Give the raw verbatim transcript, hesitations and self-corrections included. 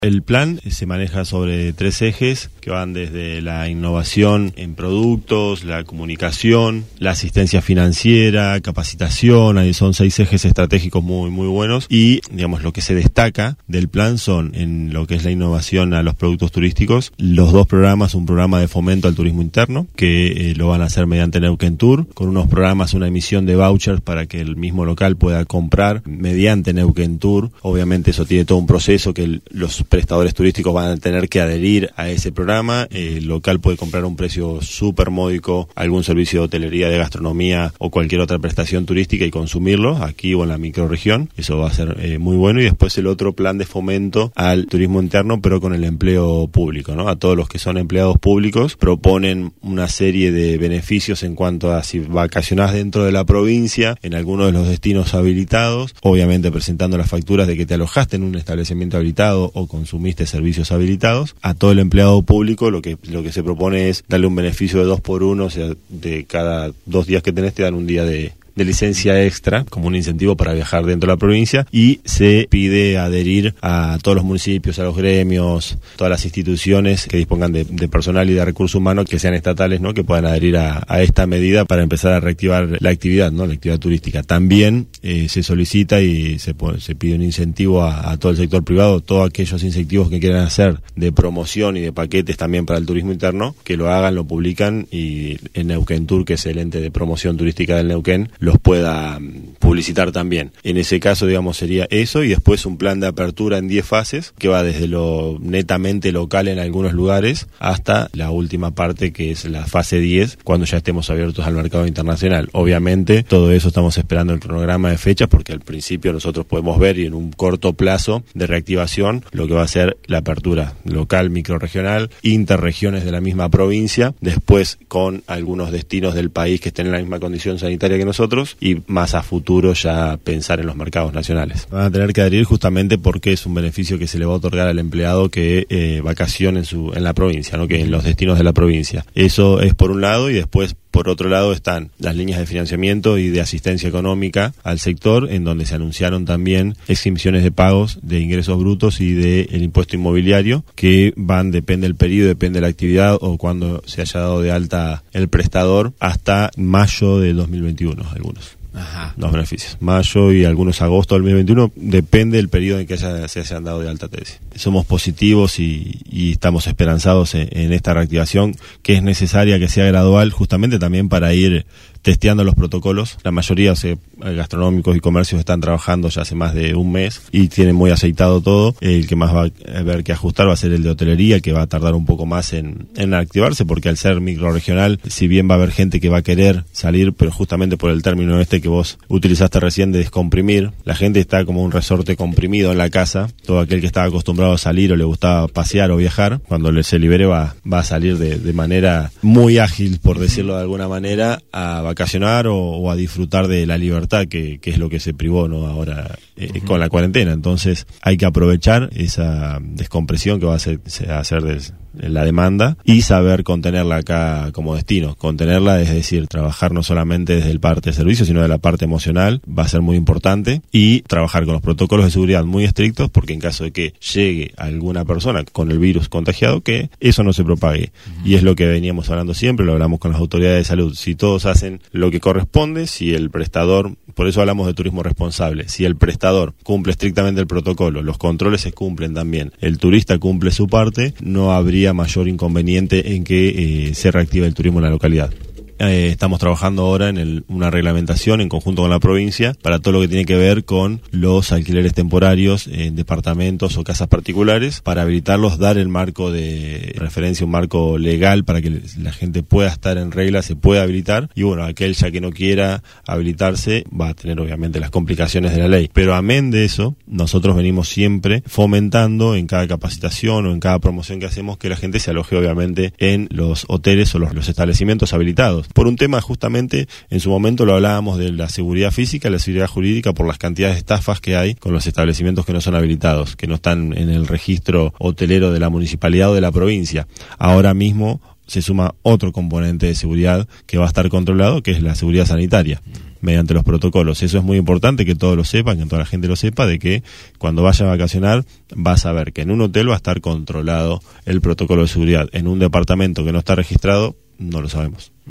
El plan se maneja sobre tres ejes que van desde la innovación en productos, la comunicación, la asistencia financiera, capacitación. Ahí son seis ejes estratégicos muy muy buenos y, digamos, lo que se destaca del plan son en lo que es la innovación a los productos turísticos, los dos programas, un programa de fomento al turismo interno que eh, lo van a hacer mediante Neuquén Tour, con unos programas, una emisión de vouchers para que el mismo local pueda comprar mediante Neuquén Tour. Obviamente eso tiene todo un proceso que el, los prestadores turísticos van a tener que adherir a ese programa. El local puede comprar a un precio súper módico algún servicio de hotelería, de gastronomía o cualquier otra prestación turística y consumirlo aquí o en la microrregión. Eso va a ser eh, muy bueno. Y después el otro plan de fomento al turismo interno, pero con el empleo público, ¿no? A todos los que son empleados públicos proponen una serie de beneficios en cuanto a si vacacionás dentro de la provincia, en alguno de los destinos habilitados, obviamente presentando las facturas de que te alojaste en un establecimiento habilitado o consumiste servicios habilitados. A todo el empleado público lo que lo que se propone es darle un beneficio de dos por uno, o sea, de cada dos días que tenés te dan un día de de licencia extra como un incentivo para viajar dentro de la provincia, y se pide adherir a todos los municipios, a los gremios, todas las instituciones que dispongan de, de personal y de recursos humanos que sean estatales, ¿no? Que puedan adherir a, a esta medida para empezar a reactivar la actividad, ¿no? La actividad turística. También eh, se solicita y se, se pide un incentivo a, a todo el sector privado, todos aquellos incentivos que quieran hacer de promoción y de paquetes también para el turismo interno, que lo hagan, lo publican, y en Neuquén Tour, que es el ente de promoción turística del Neuquén, los pueda publicitar también. En ese caso, digamos, sería eso, y después un plan de apertura en diez fases, que va desde lo netamente local en algunos lugares hasta la última parte, que es la fase diez, cuando ya estemos abiertos al mercado internacional. Obviamente, todo eso estamos esperando el cronograma de fechas, porque al principio nosotros podemos ver, y en un corto plazo de reactivación, lo que va a ser la apertura local, microrregional, interregiones de la misma provincia, después con algunos destinos del país que estén en la misma condición sanitaria que nosotros, y más a futuro ya pensar en los mercados nacionales. Van a tener que adherir justamente porque es un beneficio que se le va a otorgar al empleado que eh, vacacione en, su, en la provincia, ¿no? Que en los destinos de la provincia. Eso es por un lado, y después por otro lado están las líneas de financiamiento y de asistencia económica al sector, en donde se anunciaron también exenciones de pagos de ingresos brutos y del impuesto inmobiliario, que van, depende del periodo, depende de la actividad o cuando se haya dado de alta el prestador, hasta mayo de dos mil veintiuno algunos. Ajá. Los beneficios. Mayo y algunos agosto del dos mil veintiuno, depende del periodo en que haya, se hayan dado de alta tesis. Somos positivos y, y estamos esperanzados en, en esta reactivación, que es necesaria que sea gradual, justamente también para ir testeando los protocolos. La mayoría, o sea, gastronómicos y comercios están trabajando ya hace más de un mes y tienen muy aceitado todo. El que más va a haber que ajustar va a ser el de hotelería, que va a tardar un poco más en, en activarse, porque al ser microrregional, si bien va a haber gente que va a querer salir, pero justamente por el término este que vos utilizaste recién de descomprimir, la gente está como un resorte comprimido en la casa. Todo aquel que estaba acostumbrado a salir o le gustaba pasear o viajar, cuando se libere va, va a salir de, de manera muy ágil, por decirlo de alguna manera, a vacacionar o, o a disfrutar de la libertad que, que es lo que se privó, ¿no? Ahora eh, uh-huh. con la cuarentena. Entonces hay que aprovechar esa descompresión que va a hacer, a hacer de la demanda y saber contenerla acá como destino. Contenerla, es decir, trabajar no solamente desde el parte de servicio, sino de la parte emocional, va a ser muy importante, y trabajar con los protocolos de seguridad muy estrictos, porque en caso de que llegue alguna persona con el virus contagiado, que eso no se propague. Uh-huh. Y es lo que veníamos hablando siempre, lo hablamos con las autoridades de salud. Si todos hacen lo que corresponde, si el prestador, por eso hablamos de turismo responsable, si el prestador cumple estrictamente el protocolo, los controles se cumplen también, el turista cumple su parte, no habría mayor inconveniente en que eh, se reactive el turismo en la localidad. Eh, estamos trabajando ahora en el, una reglamentación en conjunto con la provincia para todo lo que tiene que ver con los alquileres temporarios en departamentos o casas particulares, para habilitarlos, dar el marco de referencia, un marco legal para que la gente pueda estar en regla, se pueda habilitar, y bueno, aquel ya que no quiera habilitarse va a tener obviamente las complicaciones de la ley. Pero amén de eso, nosotros venimos siempre fomentando en cada capacitación o en cada promoción que hacemos que la gente se aloje obviamente en los hoteles o los, los establecimientos habilitados. Por un tema, justamente, en su momento lo hablábamos de la seguridad física y la seguridad jurídica, por las cantidades de estafas que hay con los establecimientos que no son habilitados, que no están en el registro hotelero de la municipalidad o de la provincia. Ahora mismo, se suma otro componente de seguridad que va a estar controlado, que es la seguridad sanitaria, mediante los protocolos. Eso es muy importante que todos lo sepan, que toda la gente lo sepa, de que cuando vaya a vacacionar va a saber que en un hotel va a estar controlado el protocolo de seguridad. En un departamento que no está registrado, no lo sabemos.